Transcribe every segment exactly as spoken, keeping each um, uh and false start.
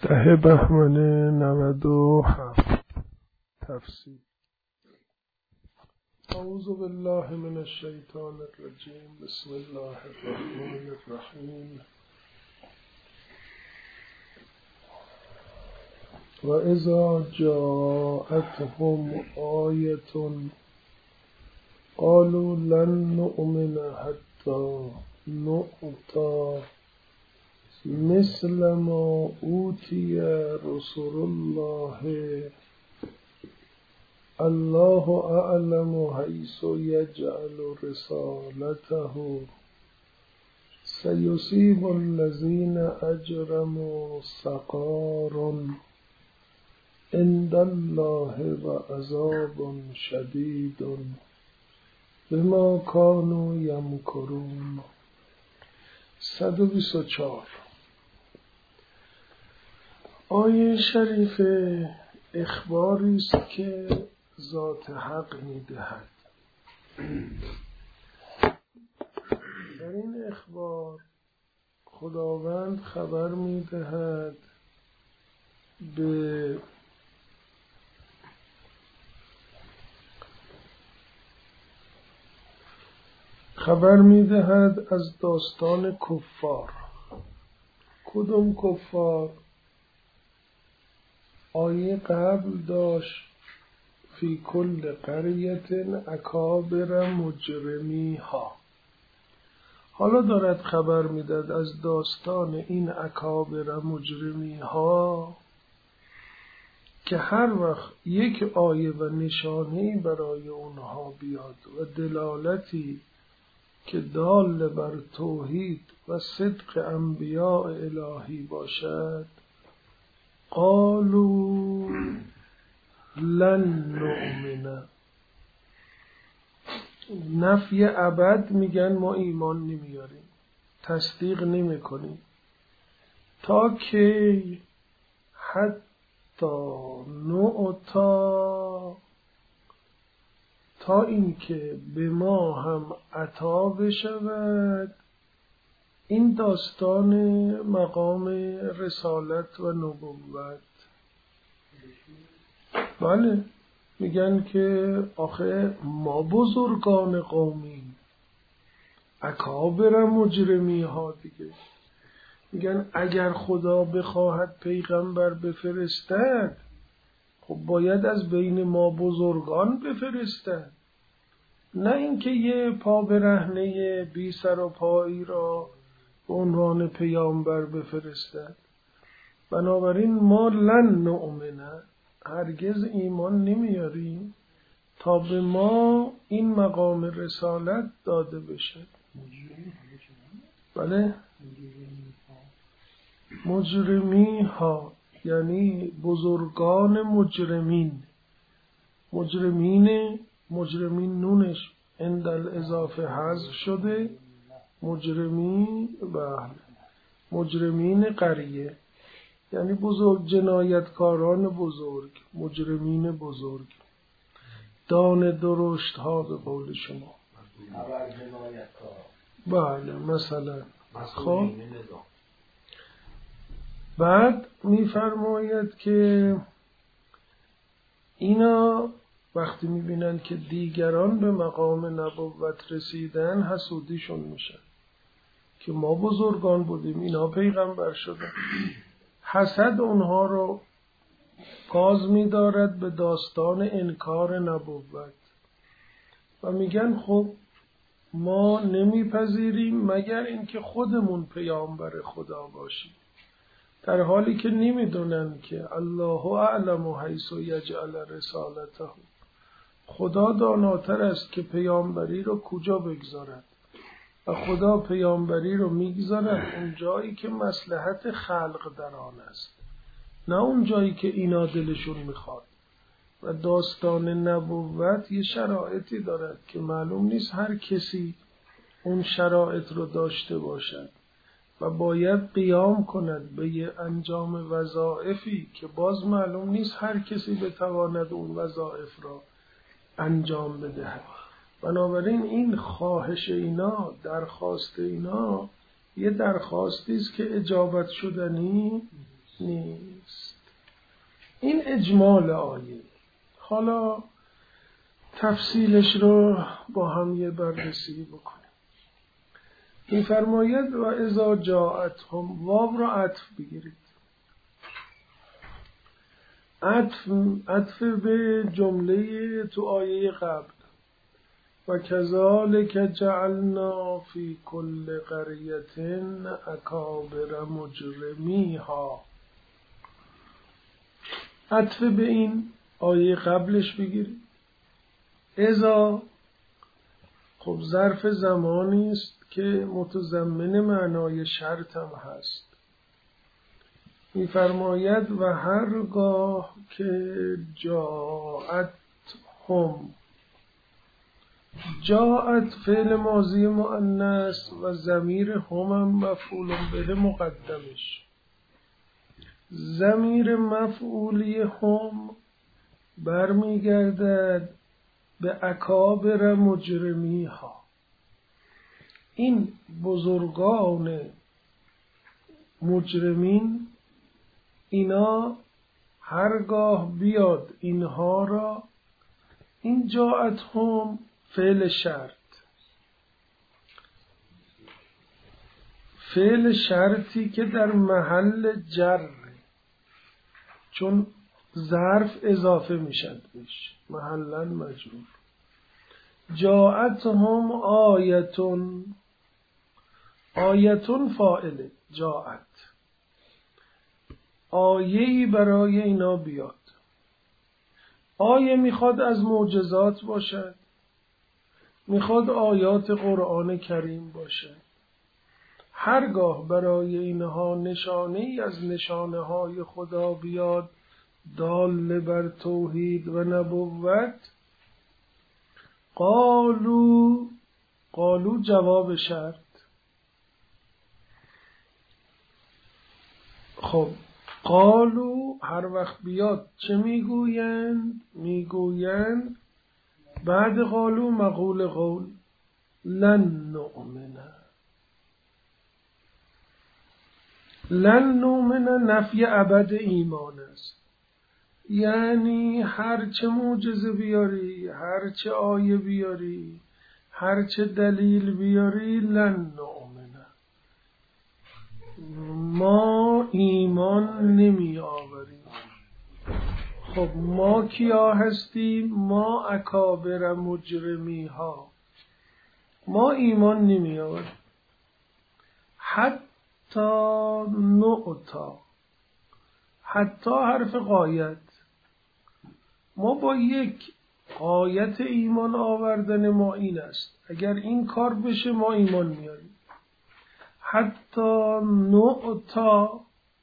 ده بهمن نود و هفت تفسیر. اعوذ بالله من الشیطان الرجیم. بسم الله الرحمن الرحیم. و اذا جاءتهم آیة قالوا لن نؤمن حتی نؤتی مثل ما اوتی رسول الله الله اعلم حیث یجعل رسالته سیصیب الذین اجرموا صغار عند الله و عذاب شدید بما كانوا یمکرون. صد و بیست و چهار. آیه شریف اخباری است که ذات حق می‌دهد. در این اخبار خداوند خبر می‌دهد به خبر می‌دهد از داستان کفار. کدوم کفار؟ آیه قبل داشت فی کل قریة اکابر مجرمیها. حالا دارد خبر میدهد از داستان این اکابر مجرمیها که هر وقت یک آیه و نشانه‌ای برای اونها بیاد و دلالتی که دال بر توحید و صدق انبیاء الهی باشد، قالوا لن نؤمن. نفی ابد میگن ما ایمان نمیاریم، تصدیق نمی کنیم تا که حتی نؤتا، تا اینکه به ما هم عطا بشود این داستان مقام رسالت و نبوت. بله، میگن که آخه ما بزرگان قومیم، اکابر مجرمی ها دیگه. میگن اگر خدا بخواهد پیغمبر بفرستد خب باید از بین ما بزرگان بفرستد، نه اینکه یه پا برهنه بی سر و پایی را به عنوان پیامبر بفرستد. بنابراین ما لن نؤمن، هرگز ایمان نمیاریم تا به ما این مقام رسالت داده بشه. بله، مجرمی ها یعنی بزرگان مجرمین. مجرمین مجرمین نونش عند الاضافه حذف شده. مجرمین بله مجرمین قریه یعنی بزرگ، جنایتکاران بزرگ، مجرمین بزرگ، دان درشت ها به قول شما. بله مثلا. خب بعد میفرماید که اینا وقتی میبینن که دیگران به مقام نبوت رسیدن حسودیشون میشن که ما بزرگان بودیم اینا پیغمبر شدن. حسد اونها رو گاز می‌دارد به داستان انکار نبوت و میگن خب ما نمیپذیریم مگر اینکه خودمون پیامبر خدا باشیم، در حالی که نمیدونن که الله اعلم حیث یجعل رسالته. خدا داناتر است که پیامبری رو کجا بگذارد و خدا پیامبری رو میگذارد اون جایی که مصلحت خلق در آن است، نه اون جایی که اینا دلشون میخواد. و داستان نبوت یه شرایطی دارد که معلوم نیست هر کسی اون شرایط رو داشته باشد و باید قیام کند به یه انجام وظایفی که باز معلوم نیست هر کسی بتواند اون وظایف را انجام بدهد. بنابراین این خواهش اینا، درخواست اینا یه درخواستی است که اجابت شدنی نیست. این اجمال آیه. حالا تفصیلش رو با هم یه بررسی بکنیم. این فرماید و اذا جاءتهم، واو را عطف بگیرید. عطف عطف به جمله تو آیه قبل. و کذالک جعلنا فی کل قریة اکابر مجرمیها. عطف به این آیه قبلش بگیرید. اذا خب ظرف زمانی است که متضمن معنای شرط هم هست. می‌فرماید و هرگاه که جاءت هم، جاءت فعل ماضی مؤنث و ضمیر هم هم مفعول به مقدمش. ضمیر مفعولی هم برمیگردد به اکابر مجرمی ها. این بزرگان مجرمین، اینا هرگاه بیاد اینها را، این جاءت هم فعل شرط، فعل شرطی که در محل جر، چون ظرف اضافه میشد بهش، محلا مجرور. جاءت هم آیتون، آیتون فاعله جاءت، آیه‌ای برای اینا بیاد. آیه میخواد از معجزات باشد، میخواد آیات قرآن کریم باشد. هرگاه برای اینها نشانه ای از نشانه های خدا بیاد دال بر توحید و نبوت، قالو، قالو جواب شرط. خب قالو هر وقت بیاد چه میگویند؟ میگویند بعد قالو مقول قول، لن نؤمنه. لن نؤمنه نفی ابد ایمان است. یعنی هر چه معجزه بیاری، هر چه آیه بیاری، هر چه دلیل بیاری، لن نؤمنه، ما ایمان نمی آوریم. خب ما کیا هستیم؟ ما اکابر مجرمی ها، ما ایمان نمی آوریم. حتی نؤتا، حتی حرف غایت، ما با یک غایت ایمان آوردن ما این است، اگر این کار بشه ما ایمان میاریم. حتی نؤتا،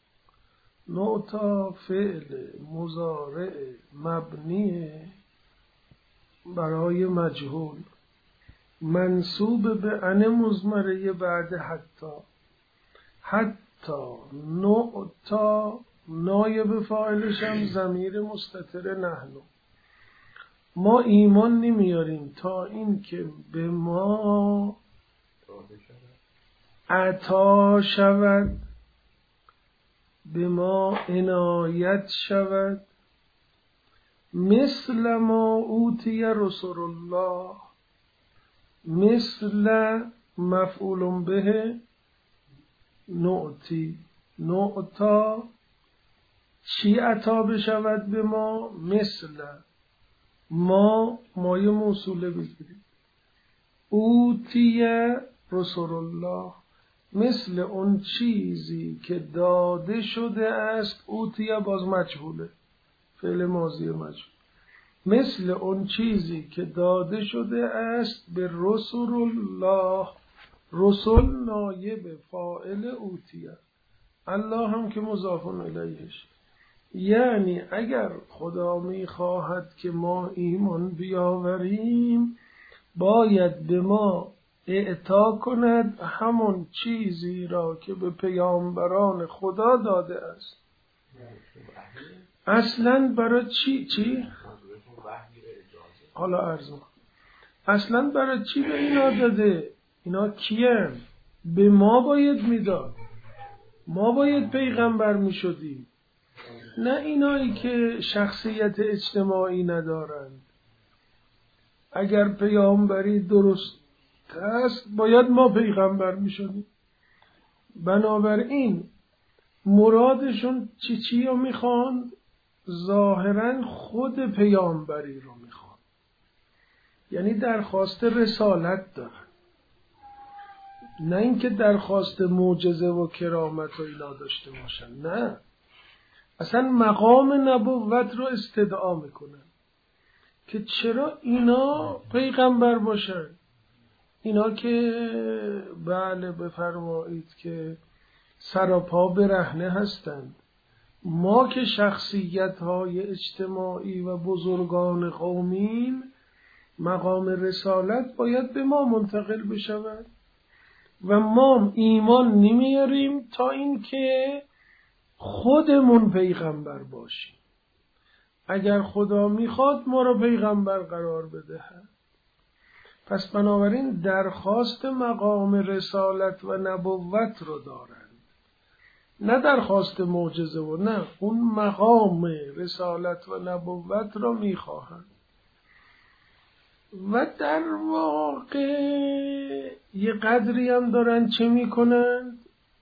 نؤتا فعل مضارع مبنی برای مجهول منصوب به ان مضمره بعد حتی. حتی نؤتا نایب فاعلش هم ضمیر مستتر نحنو. ما ایمان نمیاریم تا این که به ما عطا شود، به ما عنایت شود، مثل ما اوتی رسول الله، مثل مفعول به نؤتی، نؤتا چی عطا بشود به ما؟ مثل ما، مایه موصوله بگیرید، اوتی رسول الله، مثل اون چیزی که داده شده است. اوتی باز مجهوله، فعل ماضی مجهول. مثل اون چیزی که داده شده است به رسول الله. رسول نایب فاعل اوتی، الله هم که مضاف الیهش. یعنی اگر خدا می خواهد که ما ایمان بیاوریم، باید به ما اعطا کند همون چیزی را که به پیامبران خدا داده است. اصلا برای چی؟ چی؟ حالا عرض می‌کنم. اصلا برای چی به اینا داده؟ اینا کیه؟ به ما باید میداد. ما باید پیغمبر می شدیم، نه اینایی که شخصیت اجتماعی ندارند. اگر پیامبری درست است باید ما پیغمبر می شدیم. بنابراین مرادشون چی چی رو می خواند؟ ظاهرا خود پیامبری رو می خواند، یعنی درخواست رسالت دارن، نه اینکه درخواست معجزه و کرامت و اینا داشته باشن. نه، اصلا مقام نبوت رو استدعا میکنن که چرا اینا پیغمبر باشن. اینا که بله بفرمایید که سراپا برهنه هستند، ما که شخصیت های اجتماعی و بزرگان قومیم مقام رسالت باید به ما منتقل بشود و ما ایمان نمیاریم تا اینکه خودمون پیغمبر باشیم. اگر خدا میخواد ما را پیغمبر قرار بدهد. پس بنابراین درخواست مقام رسالت و نبوت رو دارند، نه درخواست معجزه و نه، اون مقام رسالت و نبوت رو میخواهند. و در واقع یه قدری هم دارن چه میکنند؟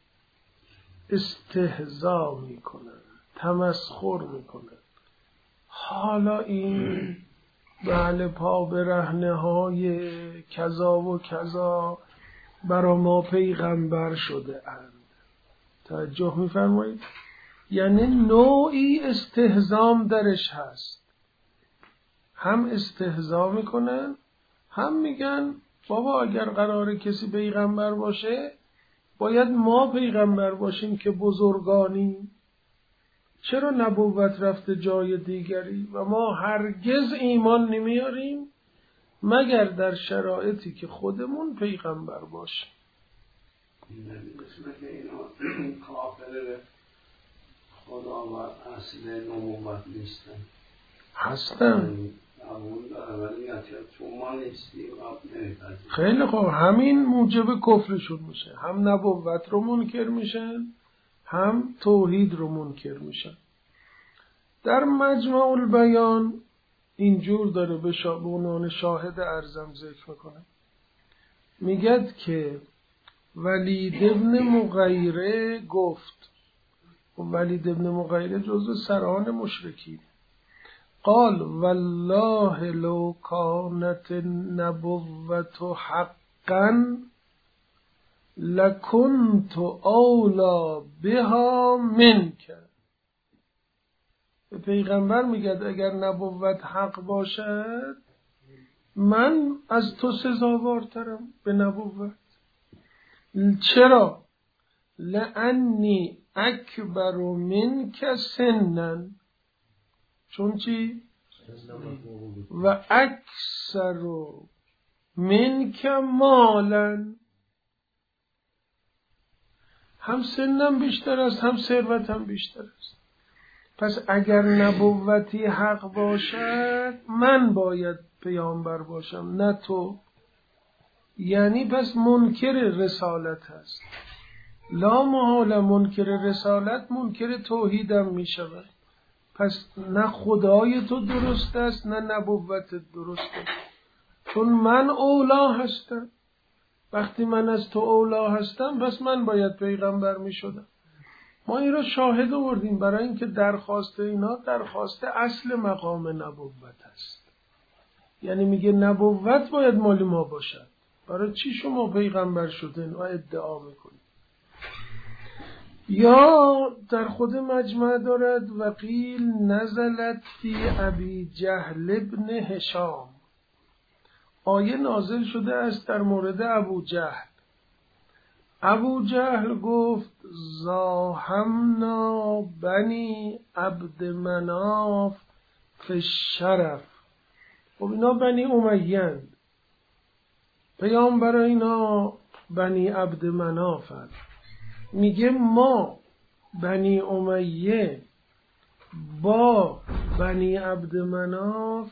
استهزا میکنند، تمسخر میکنند. حالا این بله پا برهنه های کذا و کذا برا ما پیغمبر شده اند. توجه میفرمایید؟ یعنی نوعی استهزام درش هست. هم استهزا میکنن، هم میگن بابا اگر قراره کسی پیغمبر باشه باید ما پیغمبر باشیم که بزرگانیم. چرا نبوت رفته جای دیگری و ما هرگز ایمان نمیاریم مگر در شرایطی که خودمون پیغمبر باشیم. قسمت اینا کافر خدا و اصل نبوت نیستن. هستن. قبول داره ولی چون ما نیستیم نمیپذیریم. خیلی خوب، همین موجب کفرشون میشه. هم نبوت رو منکر میشن، هم توحید رو منکر میشن. در مجمع البیان اینجور داره به عنوان شاهد ارزم ذکر میکنه. میگد که ولید ابن مغیره گفت، ولید ابن مغیره جزو سران مشرکین، قال والله لو كانت النبوة حقا لكنت اولا بها منك. پیغمبر میگه اگر نبوت حق باشد من از تو سزاوارترم به نبوت. چرا؟ لانی اکبر منک سنا، چون چی؟ و اکثر منک مالا، هم سنم بیشتر است هم ثروتم بیشتر است. پس اگر نبوتی حق باشد من باید پیامبر باشم نه تو. یعنی پس منکر رسالت هست. لا محال منکر رسالت منکر توحیدم می شود. پس نه خدای تو درست است نه نبوت درست است، چون من اولا هستم. وقتی من از تو اولا هستم پس من باید پیغمبر می شدم. ما این را شاهد آوردیم برای اینکه درخواست اینا درخواست اصل مقام نبوت است. یعنی میگه نبوت باید مال ما باشد، برای چی شما پیغمبر شدین و ادعا میکنید؟ یا در خود مجمع دارد وقیل نزلت فی ابی جهل ابن هشام، آیه نازل شده است در مورد ابو جهل. ابو جهل گفت زاهمنا بنی عبد مناف فی الشرف. خب اینا بنی امیه‌اند، پیامبر اینا بنی عبد مناف هست. میگه ما بنی امیه با بنی عبد مناف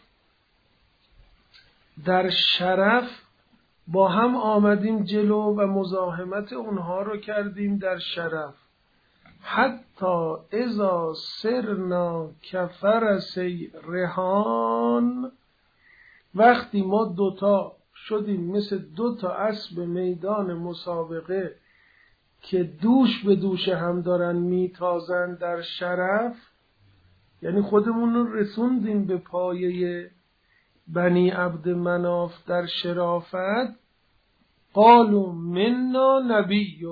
در شرف با هم آمدیم جلو و مزاحمت اونها رو کردیم در شرف. حتی اذا سرنا کفرس رهان، وقتی ما دوتا شدیم مثل دوتا اسب میدان مسابقه که دوش به دوش هم دارن میتازن در شرف، یعنی خودمون رو رسوندیم به پایه بنی عبد مناف در شرافت. قالوا منا نبی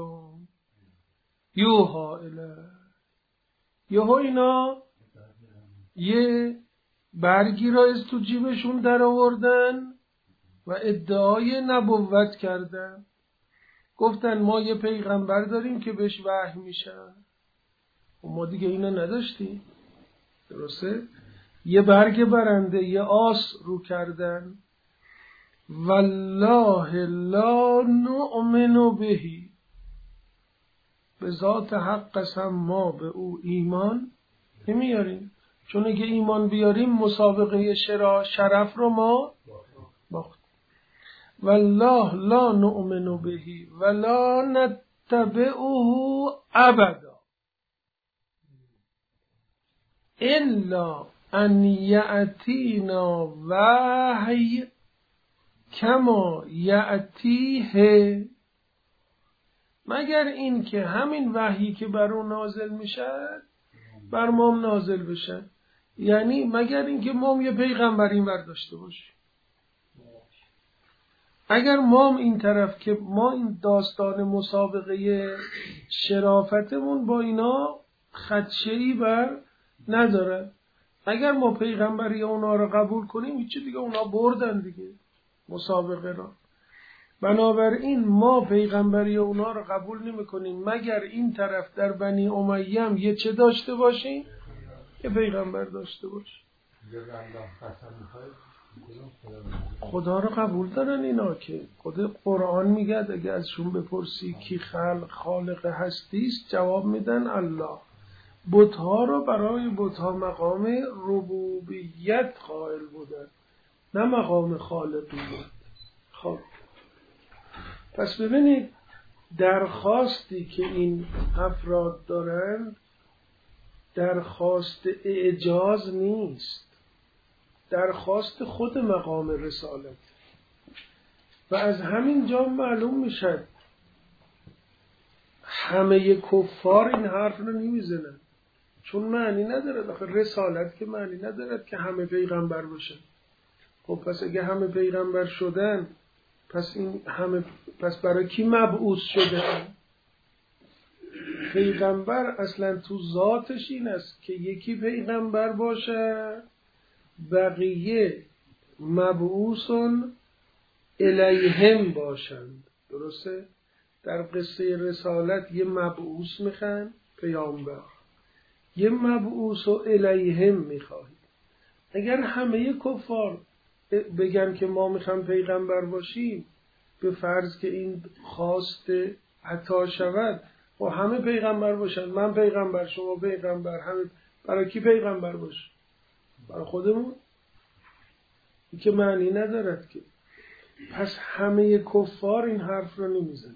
یوحی الیه، یهو اینا یه برگی را از تو جیبشون در آوردن و ادعای نبوت کردن. گفتن ما یه پیغمبر داریم که بهش وحی میشه. و ما دیگه اینا نداشتیم، درسته؟ یه برگ برنده، یه آس رو کردن. والله لا نؤمن بهی، به ذات حق قسم ما به او ایمان نمیاریم، چون اگه ایمان بیاریم مسابقه شرا شرف رو ما باخت. والله لا نؤمن بهی ولا نتبعه ابدا الا ان یأتینا وحی کما یأتیه، مگر این که همین وحی که بر اون نازل میشه بر ما هم نازل بشه. یعنی مگر این که ما هم یه پیغمبر این ور داشته باشیم. اگر ما هم این طرف که ما این داستان مسابقه شرافتمون با اینا خدشه‌ای بر نداره، اگر ما پیغمبری اونا رو قبول کنیم هیچی دیگه، اونا بردن دیگه مسابقه را. بنابراین ما پیغمبری اونا رو قبول نمی کنیم مگر این طرف در بنی امیه هم یه چه داشته باشیم، یه پیغمبر داشته باشیم. خدا رو قبول دارن اینا که خود قرآن میگه اگه ازشون بپرسی کی خلق خالق هستیست، جواب میدن الله. بت‌ها رو برای بت‌ها مقام ربوبیت قائل بودن، نه مقام خالقیت. خب پس ببینید درخواستی که این افراد دارن درخواست اعجاز نیست، درخواست خود مقام رسالت. و از همین جا معلوم میشد همه کفار این حرف رو نمیزنن، چون معنی نداره. آخه رسالت که معنی نداره که همه پیغمبر باشن. خب پس اگه همه پیغمبر شدن، پس این همه پس برای کی مبعوث شده؟ پیغمبر اصلا تو ذاتش این است که یکی پیغمبر باشه، بقیه مبعوثون الیهم باشند. درسته؟ در قصه رسالت یه مبعوث میخوان پیامبر، یه مبعوث و الیهم میخواهید. اگر همه کفار بگن که ما میخوام پیغمبر باشیم، به فرض که این خواست عطا شود و همه پیغمبر باشن، من پیغمبر شما پیغمبر، همه برای کی پیغمبر باشه؟ برای خودمون؟ این که معنی ندارد که. پس همه کفار این حرف رو نمیزنن.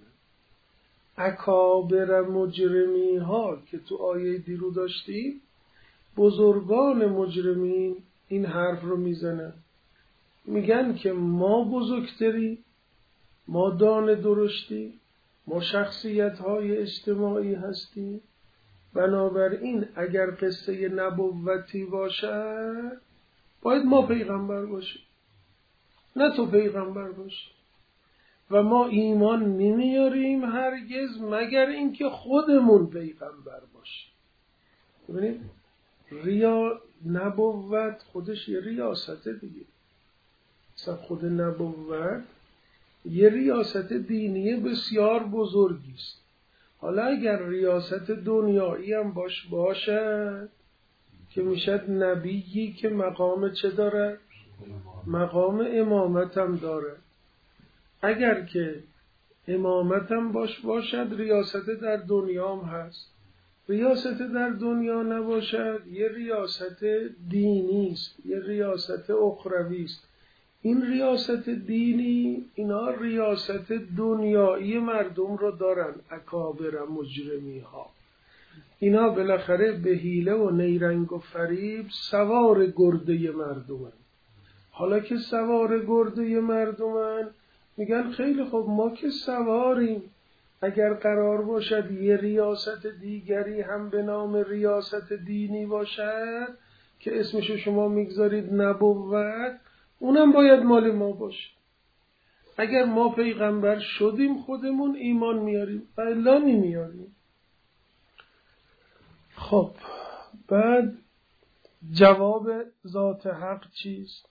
اکابر مجرمی ها که تو آیه دیرو داشتیم، بزرگان مجرمین این حرف رو میزنن، میگن که ما بزرگتری، ما دانه درشتی، ما شخصیت های اجتماعی هستیم، بنابراین اگر قصه نبوتی باشه باید ما پیغمبر باشیم، نه تو پیغمبر باشی. و ما ایمان نمیاریم هرگز مگر اینکه خودمون پیغمبر باشیم. ببینید ریا نبوت خودش یه ریاسته دیگه. مثلا خود نبوت یه ریاست دینی بسیار بزرگی است. حالا اگر ریاست دنیایی هم باش باشه که میشد نبیی که مقام چه داره؟ مقام امامت هم داره. اگر که امامت هم باش باشد ریاست در دنیا هم هست. ریاست در دنیا نباشد یه ریاست دینی است، یه ریاست اخروی است. این ریاست دینی اینا ریاست دنیایی مردم رو دارن، اکابر مجرمی ها. اینا بالاخره به حیله و نیرنگ و فریب سوار گرده مردمن. حالا که سوار گرده مردمن میگن خیلی خوب ما که سواریم، اگر قرار باشد یه ریاست دیگری هم به نام ریاست دینی باشد که اسمشو شما میگذارید نبوت، اونم باید مال ما باشه. اگر ما پیغمبر شدیم خودمون ایمان میاریم و الا نمیاریم. خب بعد جواب ذات حق چیست؟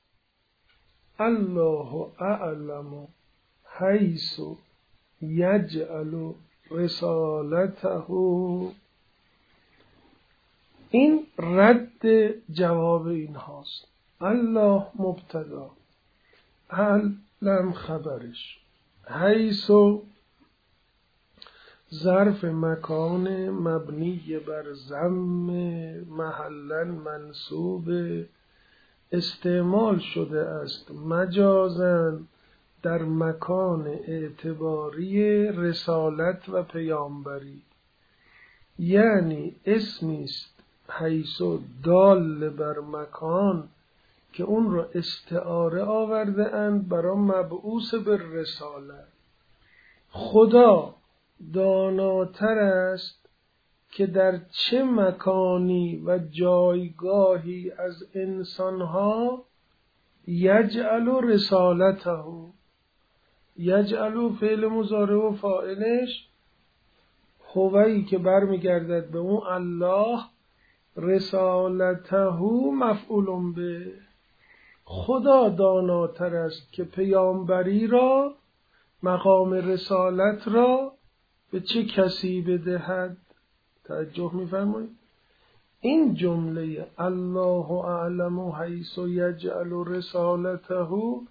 الله اعلم حیث یجعل رسالته. این رد جواب این هاست. الله مبتدا، علم خبرش، حیث ظرف مکان مبنی بر ضم محلا منصوب استعمال شده است مجازاً در مکان اعتباری رسالت و پیامبری، یعنی اسمی است حیث دال بر مکان که اون را استعاره آورده اند برای مبعوث به رسالت. خدا داناتر است که در چه مکانی و جایگاهی از انسانها یجعل رسالته، یجعل فعل مضارع و فاعلش هوایی که برمیگردد به اون الله، رسالته مفعول به. خدا داناتر است که پیامبری را، مقام رسالت را به چه کسی بدهد. توجه می‌فرمایید؟ این جمله الله اعلم حیث یجعل رسالته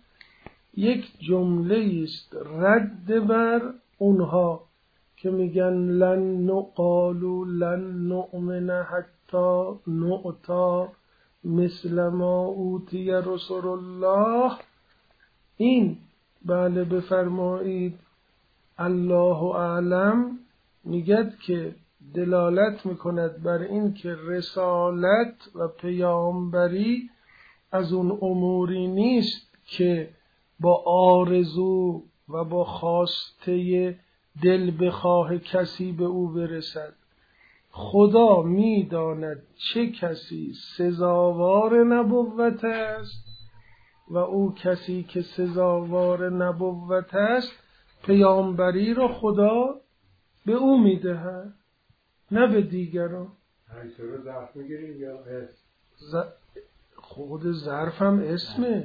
یک جمله است رد بر اونها که میگن لن نقالوا لن نؤمن حتی نؤتا مثل ما اوتی رسول الله. این بله بفرمایید الله اعلم میگد که دلالت میکند بر این که رسالت و پیامبری از اون اموری نیست که با آرزو و با خواسته دل بخواه کسی به او برسد. خدا میداند چه کسی سزاوار نبوت است و او کسی که سزاوار نبوت است پیامبری را خدا به او میدهد، نه به دیگران. حیث رو ظرف میگیریم یا ز... خود ظرف هم اسمه،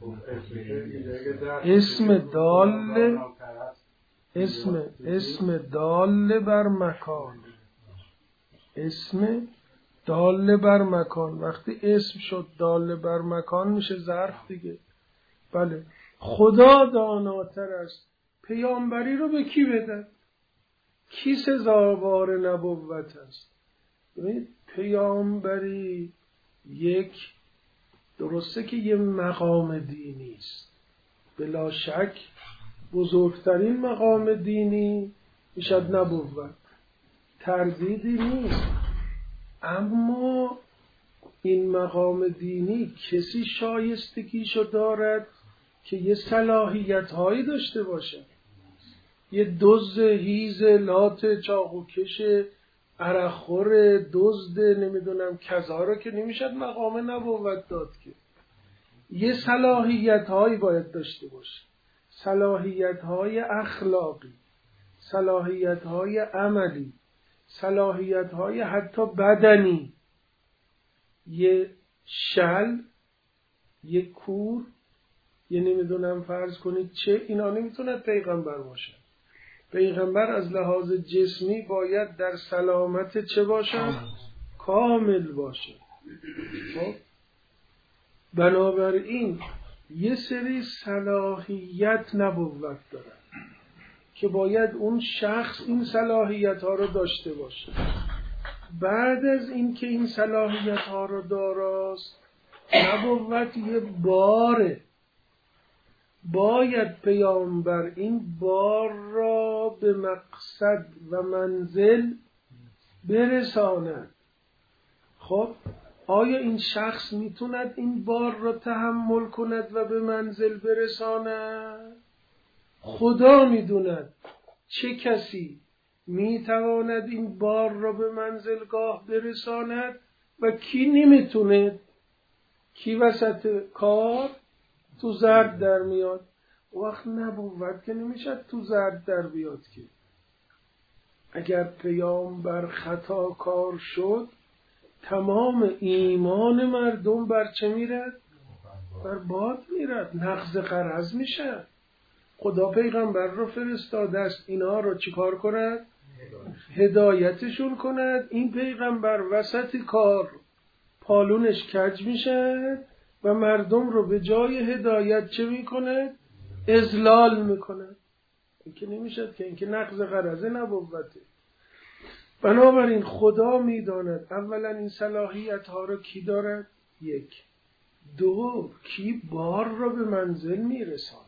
اسم دال اسم اسم دال بر مکان، اسم دال بر مکان. وقتی اسم شد دال بر مکان میشه ظرف دیگه. بله خدا داناتر است پیامبری رو به کی بدهد، کی سزاوار نبوت است. ببینید پیامبری یک درسته که یه مقام دینی است، بلا شک بزرگترین مقام دینی میشد نبوت، تردیدی نیست. اما این مقام دینی کسی شایستگیشو دارد که یه صلاحیت هایی داشته باشه. یه دزد هیز لات چاقوکش عرقخور دزد نمیدونم کذا رو که نمیشد مقام نبوت داد که. یه صلاحیت هایی باید داشته باشه، صلاحیت های اخلاقی، صلاحیت های عملی، صلاحیت های حتی بدنی. یه شل، یه کور، یه نمیدونم فرض کنید چه، اینا نمیتونه پیغمبر باشه. پیغمبر از لحاظ جسمی باید در سلامت چه باشه؟ کامل باشه. خب بنابراین یه سری صلاحیت نبوت داره که باید اون شخص این صلاحیت ها رو داشته باشه. بعد از این که این صلاحیت ها رو داراست، نبوت یه باره، باید پیامبر این بار را به مقصد و منزل برساند. خب آیا این شخص میتوند این بار را تحمل کند و به منزل برساند؟ خدا میدوند چه کسی میتواند این بار را به منزلگاه برساند و کی نمیتونه. کی وسط کار تو زرد در میاد. وقت نبود که نمیشه تو زرد در بیاد که. اگر پیامبر خطا کار شد تمام ایمان مردم بر چه میرد؟ بر باد میرد، نقض غرض میشه. خدا پیغمبر رو فرستاده است اینا رو چیکار کند؟ هدایتشون کند. این پیغمبر وسط کار پالونش کج میشه و مردم رو به جای هدایت چه میکنه؟ اضلال میکنه. این که نمیشه که، این که نقض غرض نبوته. بنابراین خدا میداند اولا این صلاحیت ها رو کی دارد؟ یک. دو، کی بار را به منزل میرساند.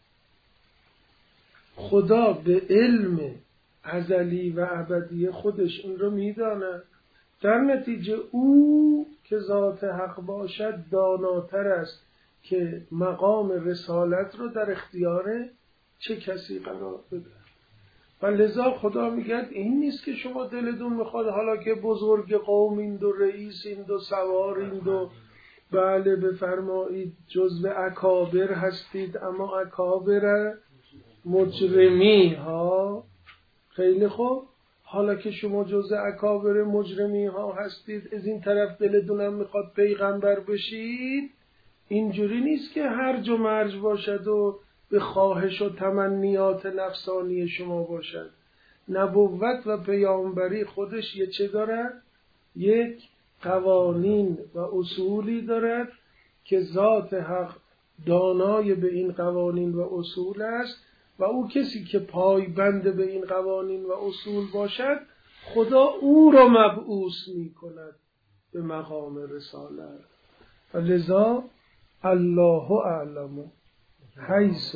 خدا به علم ازلی و ابدی خودش این رو میداند. در نتیجه او که ذات حق باشد داناتر است که مقام رسالت رو در اختیار چه کسی قرار بده. و لذا خدا میگه این نیست که شما دلتون میخواد حالا که بزرگ قومین و رئیسین و سوارین و بله بفرمایید جزو اکابر هستید، اما اکابر مجرمی ها. خیلی خوب، حالا که شما جزو اکابر مجرمی ها هستید، از این طرف دلتونم میخواد پیغمبر بشید. اینجوری نیست که هرج و مرج باشد و به خواهش و تمنیات نفسانی شما باشد. نبوت و پیامبری خودش یه چه دارد؟ یک قوانین و اصولی دارد که ذات حق دانای به این قوانین و اصول است و او کسی که پایبند به این قوانین و اصول باشد خدا او را مبعوث می کند به مقام رسالت. و لذا الله اعلم حیث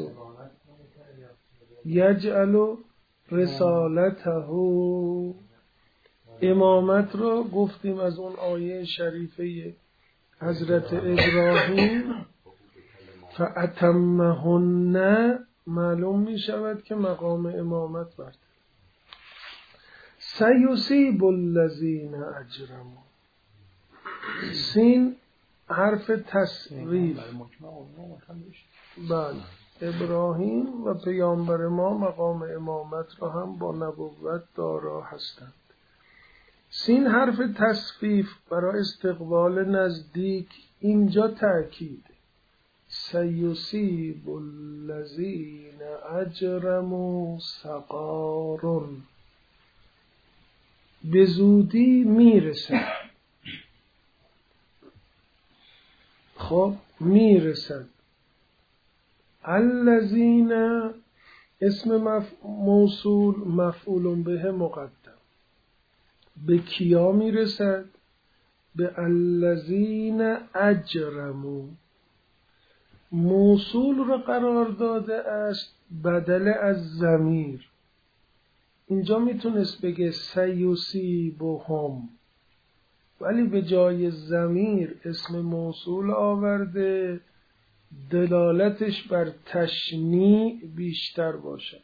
یجعل رسالته. امامت رو گفتیم از اون آیه شریفه حضرت ابراهیم فأتمهن معلوم می شود که مقام امامت برد. سیصیب الذین اجرموا. سین حرف تصریف. بله ابراهیم و پیامبر ما مقام امامت را هم با نبوت دارا هستند. سین حرف تصفیف برای استقبال نزدیک اینجا تأکید. سیصیب الذین اجرموا سقار. به زودی میرسد. خب میرسد. الذین اسم مف... موصول مفعول به مقدم. به کیا میرسد؟ به الذین اجرموا. موصول را قرار داده است بدل از ضمیر. اینجا میتونست بگه سیصیبهم، ولی به جای ضمیر اسم موصول آورده دلالتش بر تشنیع بیشتر باشد.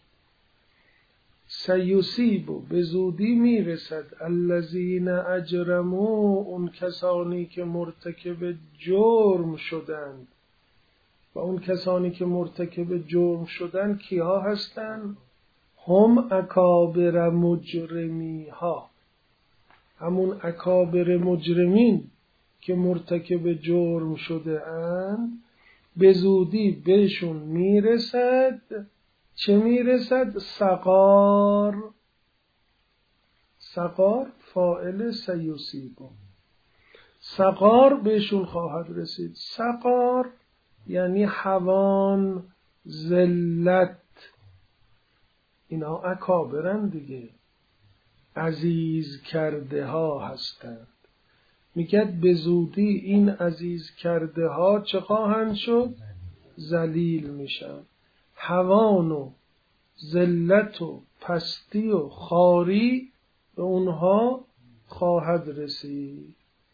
سیصیب به زودی میرسد الذین اجرموا، اون کسانی که مرتکب جرم شدند. و اون کسانی که مرتکب جرم شدند کیها هستند؟ هم اکابر مجرمی ها، همون اکابر مجرمین که مرتکب جرم شده اند. به زودی بهشون میرسد چه میرسد؟ سقار. سقار فاعل سیصیبهم. سقار بهشون خواهد رسید. سقار یعنی هوان، ذلت. اینا اکابرن دیگه، عزیز کرده ها هستند. میگد به زودی این عزیز کرده ها چه خواهند شد؟ ذلیل میشن. هوان و ذلت و پستی و خواری به اونها خواهد رسید.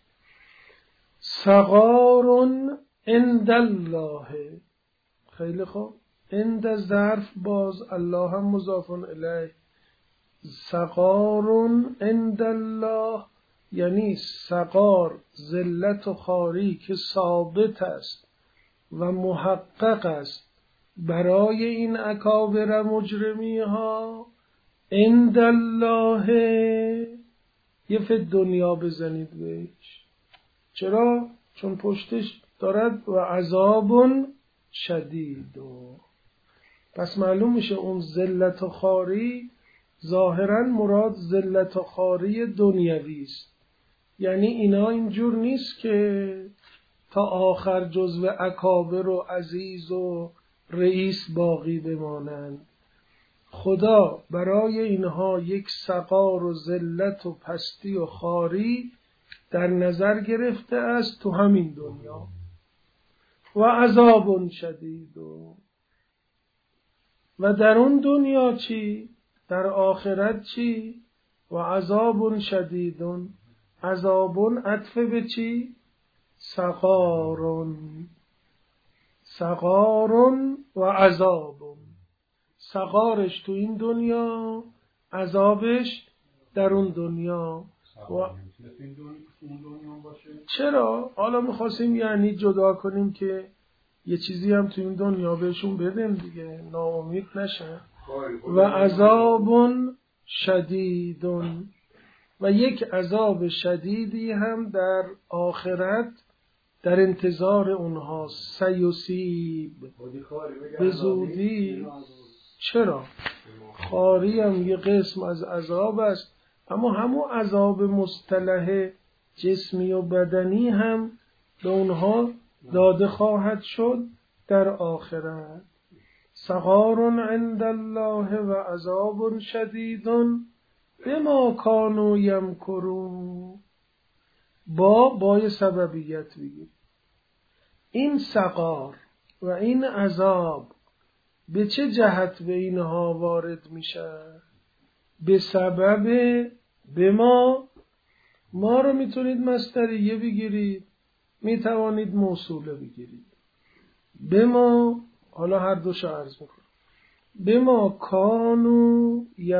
صغار عند الله. خیلی خوب. عند ظرف باز الله هم مضاف الیه. صغار عند الله یعنی صغار ذلت و خواری که ثابت است و محقق است برای این اکابر مجرمی ها. عند الله یه فی دنیا بزنید بهش. چرا؟ چون پشتش دارد و عذاب شدید. پس معلوم میشه اون ذلت و خواری ظاهرا مراد ذلت و خواری دنیوی است. یعنی اینا اینجور نیست که تا آخر جزو اکابر و عزیز و رئیس باقی بمانند. خدا برای اینها یک صغار و ذلت و پستی و خواری در نظر گرفته است تو همین دنیا. و عذاب شدید. و و در اون دنیا چی؟ در آخرت چی؟ و عذاب شدید. عذاب عطف به چی؟ صغار. صغار و عذاب. صغارش تو این دنیا، عذابش در اون دنیا. و چرا؟ حالا میخواستیم یعنی جدا کنیم که یه چیزی هم تو این دنیا بهشون بدیم دیگه، ناامید نشن. و عذاب شدید. و یک عذاب شدیدی هم در آخرت در انتظار اونها. سیصیب به زودی. چرا؟ خواری هم یه قسم از عذاب است، اما همون عذاب مصطلح جسمی و بدنی هم به اونها داده خواهد شد در آخرت. صغار عند الله و عذاب شدید بما کانوا یمکرون. با بای سببیت بگیر. این صغار و این عذاب به چه جهت به اینها وارد میشه؟ به سبب بما. ما رو میتونید مصدریه بگیرید، میتوانید موصوله بگیرید. بما، حالا هر دوش عرض میکنم. بما کانوا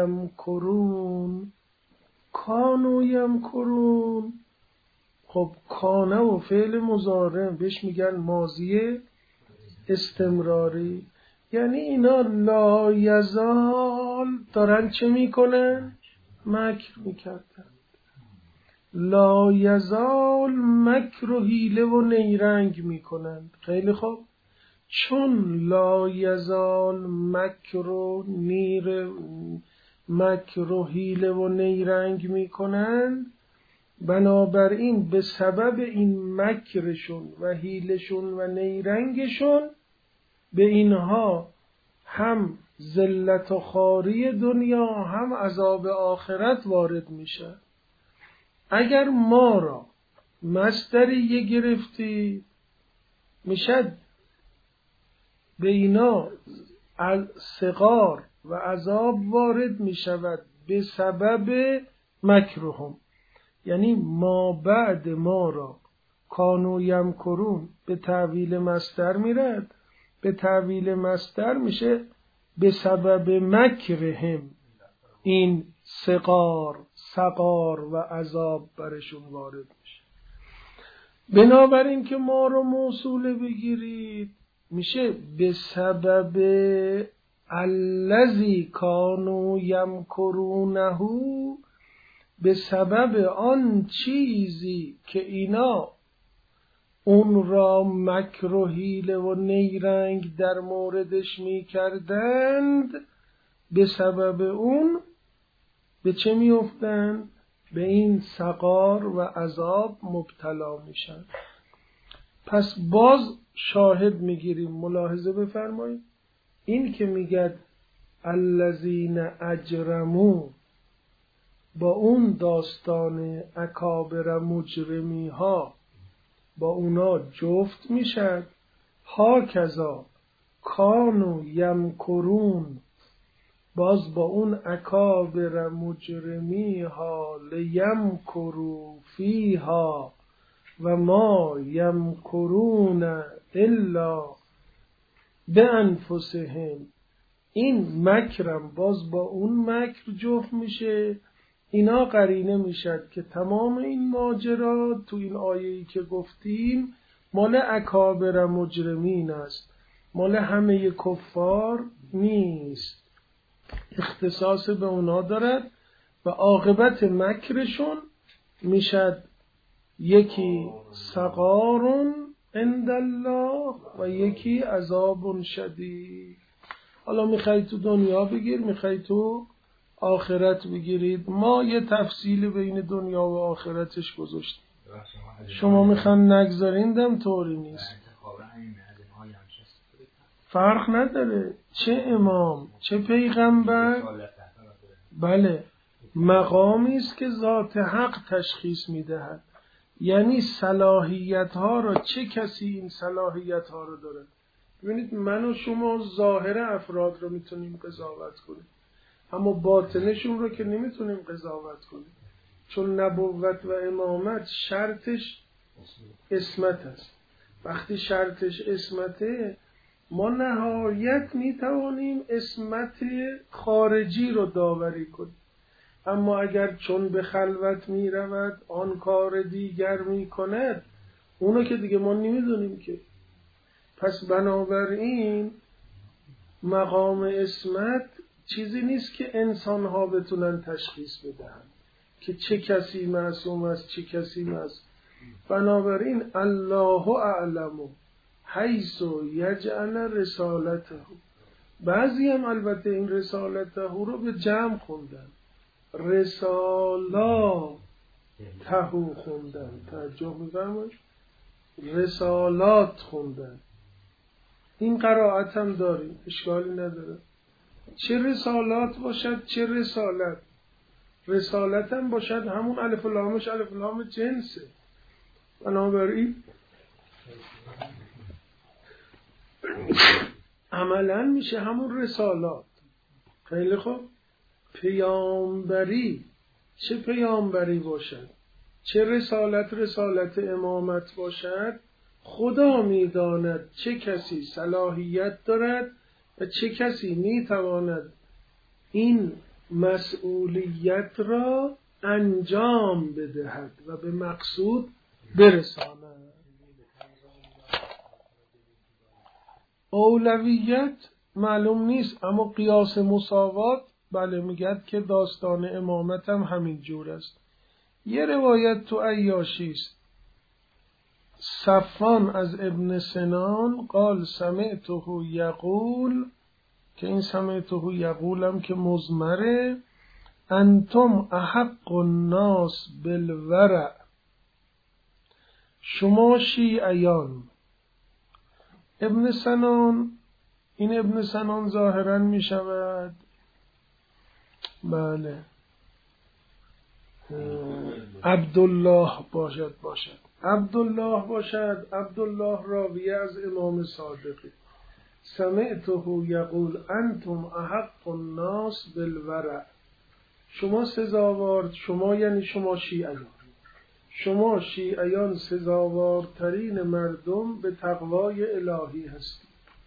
یمکرون. کانوا یمکرون. خب کانه و فعل مضارع بهش میگن ماضی استمراری. یعنی اینا لا یزال دارن چه میکنن؟ مکر میکردن. لا یزال مکر و حیله و نیرنگ میکنن. خیلی خوب. چون لا یزال مکر و نیر مکر و حیله و نیرنگ میکنن، بنابراین به سبب این مکرشون و حیلشون و نیرنگشون به اینها هم ذلت و خواری دنیا هم عذاب آخرت وارد میشه. اگر ما را مصدریه گرفتی میشد به اینا صغار و عذاب وارد میشود به سبب مکرهم. یعنی ما بعد ما را کانوا یمکرون به تعویل مصدر میرد، به تعویل مصدر میشه به سبب مکرهم این صغار صغار و عذاب برشون وارد میشه. بنابراین که ما رو موصوله بگیرید میشه به سبب الذی کانوا یمکرونه، به سبب آن چیزی که اینا اون را مکر و حیله و نیرنگ در موردش می کردند، به سبب اون به چه می افتند؟ به این صغار و عذاب مبتلا میشن. پس باز شاهد میگیریم. ملاحظه بفرمایید این که میگد الذین اجرموا با اون داستان اکابر مجرمی ها با اونا جفت میشد. ها کذا کانوا یمکرون باز با اون اکابر مجرمی ها لیمکروا فیها و ما یمکرون الا بانفسهم. این مکرم باز با اون مکر جفت میشه. اینا قرینه میشد که تمام این ماجرا تو این آیه‌ای که گفتیم مال اکابر مجرمین است، مال همه کفار نیست، اختصاص به اونا دارد و عاقبت مکرشون میشد یکی سقارون عند الله و یکی عذاب شدید. حالا میخوای تو دنیا بگیر، میخوای تو آخرت بگیرید. ما یه تفصیل بین دنیا و آخرتش گذاشتیم، شما میخوان نگذاریندم طوری نیست. فرق نداره چه امام چه پیغمبر، بله مقامی است که ذات حق تشخیص میدهد. یعنی صلاحیت ها را چه کسی این صلاحیت ها رو داره. ببینید من و شما ظاهر افراد رو میتونیم قضاوت کنیم، اما باطنشون رو که نمیتونیم قضاوت کنیم، چون نبوت و امامت شرطش اسمت است. وقتی شرطش اسمته ما نهایت میتوانیم اسمت خارجی رو داوری کنیم، اما اگر چون به خلوت میرود آن کار دیگر میکند اونو که دیگه ما نمیدونیم که. پس بنابراین مقام اسمت چیزی نیست که انسانها بتونن تشخیص بدهن که چه کسی معصوم است چه کسی معصوم. بنابراین الله اعلم حیث یجعل رسالته. بعضی هم البته این رسالته رو به جمع خوندن، رسالات تهو خوندن، توجه می‌فرمایید، رسالات خوندن. این قرائت هم داریم، اشکالی نداره. چه رسالات باشد چه رسالت، رسالت هم باشد همون الف و لامش الف و لام جنسه. بنابراین عملا میشه همون رسالات. خیلی خوب. پیامبری چه پیامبری باشد چه رسالت رسالت امامت باشد، خدا میداند چه کسی صلاحیت دارد و چه کسی میتواند این مسئولیت را انجام بدهد و به مقصود برساند. اولویت معلوم نیست، اما قیاس مساوات بله میگد که داستان امامت هم همین جور است. یه روایت تو عیاشی است، صفوان از ابن سنان قال سمعته یقول، که این سمعته یقول هم که مضمره، انتم احق الناس بالورع، شما شیعیان. ابن سنان، این ابن سنان ظاهرا می شود بله عبدالله باشد باشد عبدالله باشد عبدالله راویه از امام صادقی. سمعته یقول انتم احق الناس بالورع، شما سزاوار، شما یعنی شما شیعیان، شما شیعیان سزاوارترین مردم به تقوای الهی هستید.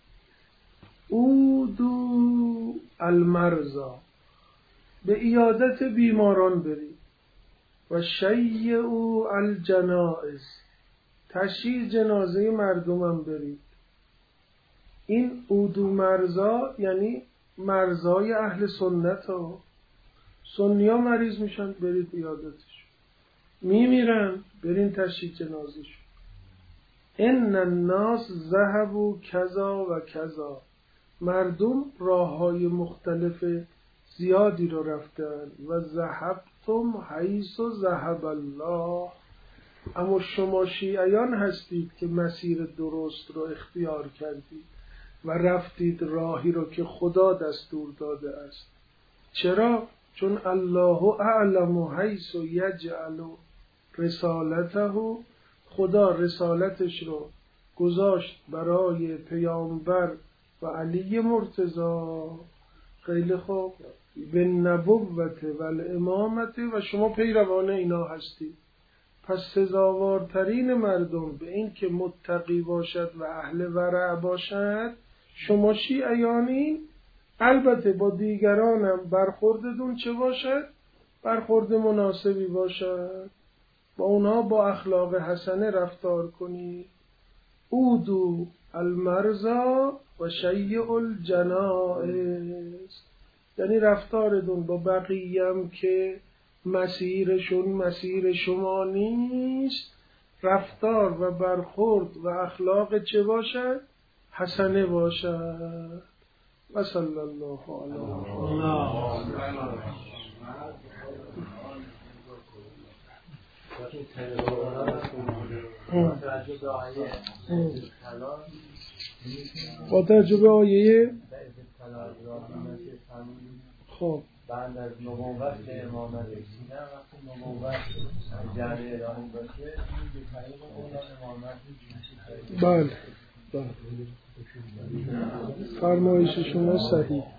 اودو المرضا، به عیادت بیماران برید. و شیعوا الجنائز، تشییع جنازه مردمم برید. این اودو مرضا یعنی مرضای اهل سنت ها. سنی ها مریض میشن برید عیادتش، میمیرن برین تشییع جنازش. ان الناس ذهبوا کذا و کذا، مردم راه های مختلف زیادی رو رفتن. و ذهبتم حیث ذهب الله، اما شما شیعیان هستید که مسیر درست رو اختیار کردید و رفتید راهی رو که خدا دستور داده است. چرا؟ چون الله اعلم حیث یجعل رسالته، خدا رسالتش رو گذاشت برای پیامبر و علی مرتضی. خیلی خوب. به نبوت و الامامت و شما پیروان اینا هستید. پس سزاوارترین مردم به این که متقی باشد و اهل ورع باشد شما شیعیانین. البته با دیگرانم برخوردتون چه باشد؟ برخورد مناسبی باشد. با اونا با اخلاق حسنه رفتار کنید. اودو المرزا و شیع الجنائز، یعنی رفتارتون با بقیه‌ام که مسیرشون مسیر شما نیست، رفتار و برخورد و اخلاق چه باشد؟ حسنه باشد. و صلی الله علی محمد. با تجربه آیه خب بعد از نبوت به امامت رسیدن وقتی نبوت جعل الهی باشه این به طریق اون امامت بله بله فرمایش شما صحیح.